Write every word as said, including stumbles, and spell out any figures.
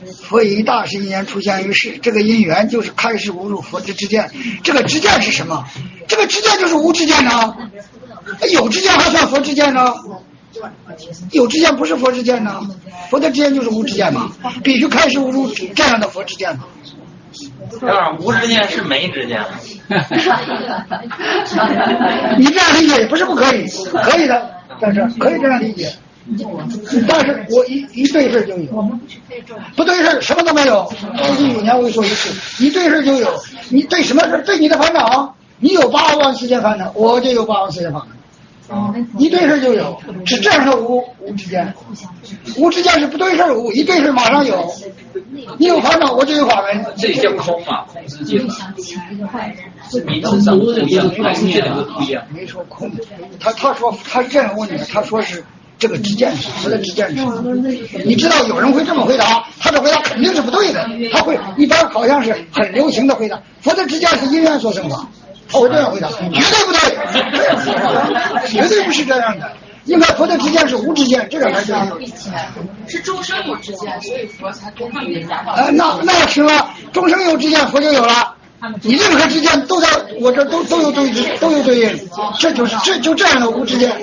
佛以大士因缘出现于世，这个因缘就是开示无入佛之知见。这个知见是什么？这个知见就是无知见呢？有知见还算佛知见呢？有知见不是佛知见呢？佛的知见就是无知见嘛，必须开示无入这样的佛知见嘛。 当然，无知见是没知见。 你这样理解也不是不可以，可以的，但是可以这样理解。但是我一一对事就有，不对事什么都没有。二十五年为说一次，一对事就有。你对什么事？对你的烦恼，你有八万四千烦恼，我就有八万四千烦恼。一对事就有，是这样的无无之间，无之间是不对事无，一对事马上有。你有烦恼，我就有法门， 这叫空嘛，空之见嘛。名词上不一样，概念都不一样。 没说空，他他说他是这样问你，他说是这个知见是佛的知见是。你知道有人会这么回答，他的回答肯定是不对的，他会一般好像是很流行的回答，佛的知见是因缘所生法。他会这样回答，绝对不对，绝对不是这样的。应该佛的知见是无知见，这个才对。 是众生有知见，所以佛才公放给家。 呃，那那行了，众生有知见，佛就有了。你任何知见都在我这都都有对都有对应，这就是这就这样的无知见。